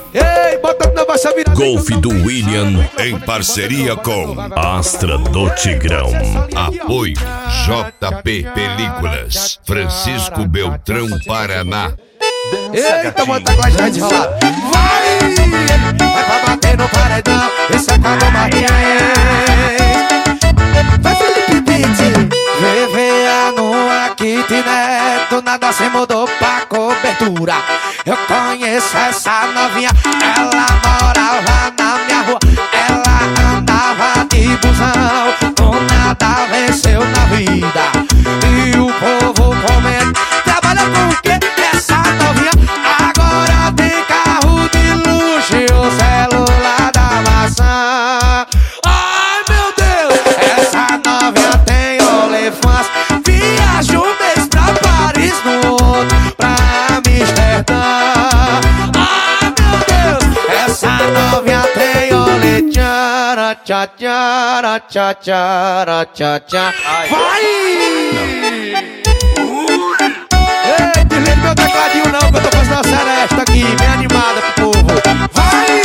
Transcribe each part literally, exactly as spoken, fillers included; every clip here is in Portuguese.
Ei, bota na baixa virada. Golf do William em parceria com Astra do Tigrão. Apoio J P Películas, Francisco Beltrão, Paraná. Eita, bota com a gente rolar. Vai! Vai pra bater no paredão. Esse é Cadu Martins. Vai, Felipe Pitti. Vivia numa kitnet, do nada se mudou pra cobertura. Eu conheço essa novinha, ela morava na minha rua. Ela andava de busão, do nada venceu na vida. E o povo comenta, trabalha com o quê? Essa novinha agora tem carro de luxo e o celular da maçã. Ai meu Deus, essa novinha tem OnlyFans. Viaja um mês pra Paris, no outro pra Amsterdã. Ai meu Deus, essa novinha tem OnlyFans. Tchá tchá tchá tchá tchá tchá. Vai! Ei, desliga meu tecladinho não, que eu tô fazendo uma seresta aqui, bem animada pro povo. Vai!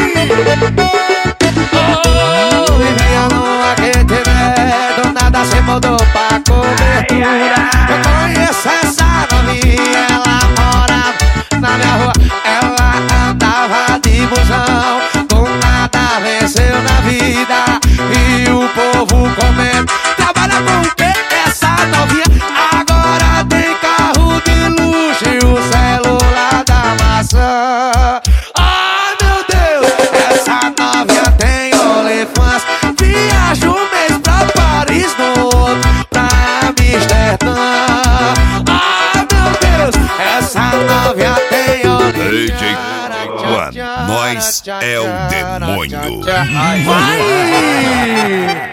Oh, vivia numa kitnet, do nada se mudou pra cobertura. Eu conheço essa novinha, ela morava na minha rua. Ela andava de busão, do nada venceu na vida. E o povo comenta, trabalha com o quê? Essa novinha agora tem carro de luxo e o celular da maçã. Ai meu Deus, essa novinha tem OnlyFans. Viaja um mês pra Paris, no outro pra Amsterdã. Ai meu Deus, essa novinha tem OnlyFans. D J One, nós é o demônio. Vai!